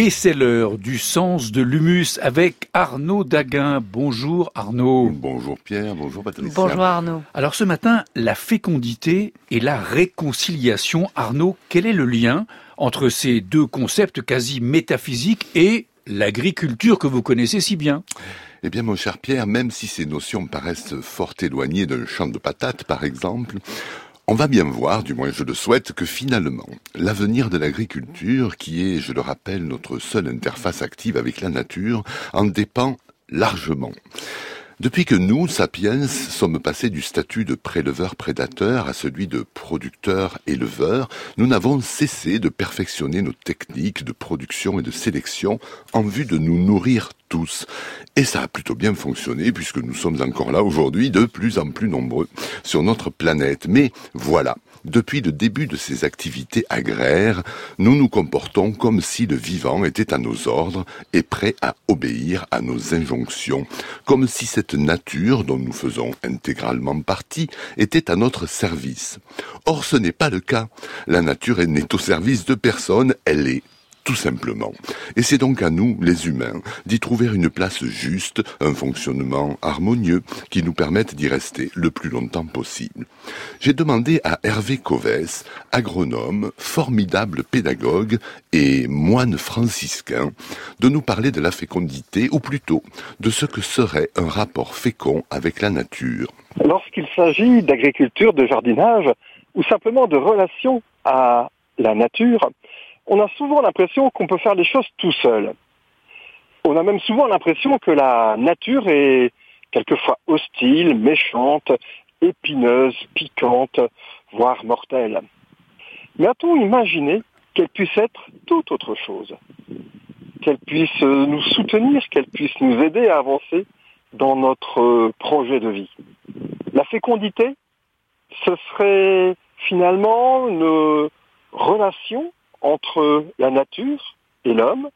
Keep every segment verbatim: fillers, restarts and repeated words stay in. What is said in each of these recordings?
Et c'est l'heure du sens de l'humus avec Arnaud Daguin. Bonjour Arnaud. Bonjour Pierre, bonjour Patricia. Bonjour Arnaud. Alors ce matin, la fécondité et la réconciliation. Arnaud, quel est le lien entre ces deux concepts quasi métaphysiques et l'agriculture que vous connaissez si bien ? Eh bien mon cher Pierre, même si ces notions paraissent fort éloignées d'un champ de patates par exemple, on va bien voir, du moins je le souhaite, que finalement, l'avenir de l'agriculture, qui est, je le rappelle, notre seule interface active avec la nature, en dépend largement. Depuis que nous, sapiens, sommes passés du statut de préleveur-prédateur à celui de producteur-éleveur, nous n'avons cessé de perfectionner nos techniques de production et de sélection en vue de nous nourrir tous. Et ça a plutôt bien fonctionné puisque nous sommes encore là aujourd'hui de plus en plus nombreux sur notre planète. Mais voilà, depuis le début de ces activités agraires, nous nous comportons comme si le vivant était à nos ordres et prêt à obéir à nos injonctions, comme si cette nature dont nous faisons intégralement partie était à notre service. Or ce n'est pas le cas. La nature n'est au service de personne, elle est tout simplement. Et c'est donc à nous, les humains, d'y trouver une place juste, un fonctionnement harmonieux qui nous permette d'y rester le plus longtemps possible. J'ai demandé à Hervé Covès, agronome, formidable pédagogue et moine franciscain, de nous parler de la fécondité, ou plutôt de ce que serait un rapport fécond avec la nature. Lorsqu'il s'agit d'agriculture, de jardinage, ou simplement de relation à la nature, on a souvent l'impression qu'on peut faire les choses tout seul. On a même souvent l'impression que la nature est quelquefois hostile, méchante, épineuse, piquante, voire mortelle. Mais a-t-on imaginé qu'elle puisse être tout autre chose ? Qu'elle puisse nous soutenir, qu'elle puisse nous aider à avancer dans notre projet de vie. La fécondité, ce serait finalement une relation entre la nature et l'homme,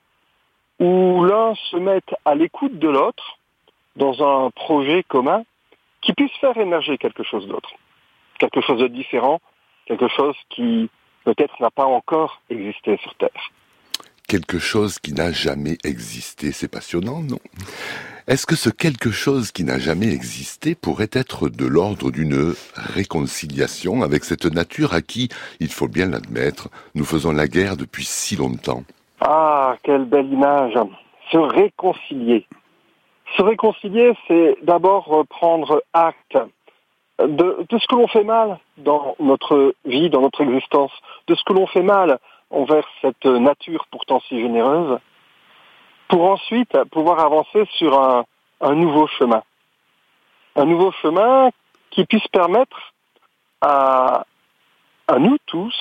où l'un se mette à l'écoute de l'autre dans un projet commun qui puisse faire émerger quelque chose d'autre, quelque chose de différent, quelque chose qui peut-être n'a pas encore existé sur Terre. Quelque chose qui n'a jamais existé, c'est passionnant, non ? Est-ce que ce quelque chose qui n'a jamais existé pourrait être de l'ordre d'une réconciliation avec cette nature à qui, il faut bien l'admettre, nous faisons la guerre depuis si longtemps ? Ah, quelle belle image ! Se réconcilier. Se réconcilier, c'est d'abord prendre acte de, de ce que l'on fait mal dans notre vie, dans notre existence, de ce que l'on fait mal envers cette nature pourtant si généreuse, pour ensuite pouvoir avancer sur un, un nouveau chemin. Un nouveau chemin qui puisse permettre à, à nous tous,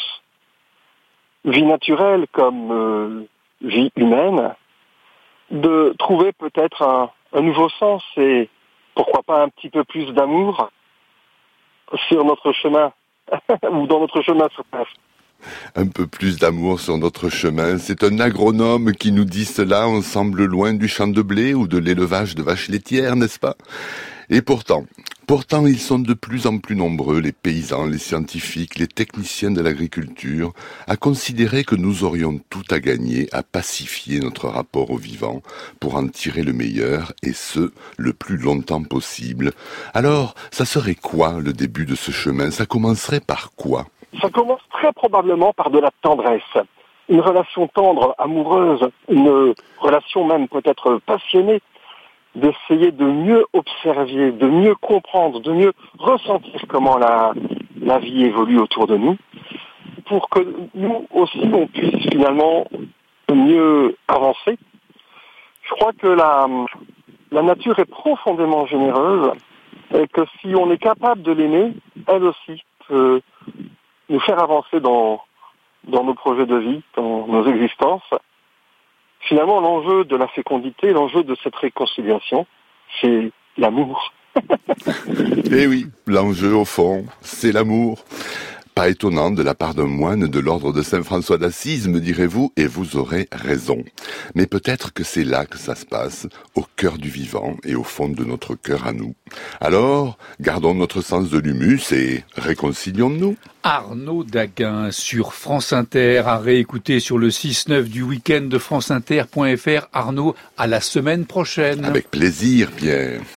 vie naturelle comme euh, vie humaine, de trouver peut-être un, un nouveau sens et pourquoi pas un petit peu plus d'amour sur notre chemin, ou dans notre chemin sur Terre. Un peu plus d'amour sur notre chemin. C'est un agronome qui nous dit cela. On semble loin du champ de blé ou de l'élevage de vaches laitières, n'est-ce pas ? Et pourtant, pourtant, ils sont de plus en plus nombreux, les paysans, les scientifiques, les techniciens de l'agriculture, à considérer que nous aurions tout à gagner à pacifier notre rapport au vivant pour en tirer le meilleur, et ce, le plus longtemps possible. Alors, ça serait quoi le début de ce chemin ? Ça commencerait par quoi ? Ça commence très probablement par de la tendresse. Une relation tendre, amoureuse, une relation même peut-être passionnée, d'essayer de mieux observer, de mieux comprendre, de mieux ressentir comment la, la vie évolue autour de nous, pour que nous aussi on puisse finalement mieux avancer. Je crois que la, la nature est profondément généreuse et que si on est capable de l'aimer, elle aussi peut nous faire avancer dans, dans nos projets de vie, dans nos existences. Finalement, l'enjeu de la fécondité, l'enjeu de cette réconciliation, c'est l'amour. Eh oui, l'enjeu au fond, c'est l'amour. Pas étonnant de la part d'un moine de l'ordre de Saint François d'Assise, me direz-vous, et vous aurez raison. Mais peut-être que c'est là que ça se passe, au cœur du vivant et au fond de notre cœur à nous. Alors, gardons notre sens de l'humus et réconcilions-nous. Arnaud Daguin sur France Inter, à réécouter sur le six neuf du week-end de franceinter point fr. Arnaud, à la semaine prochaine. Avec plaisir, Pierre.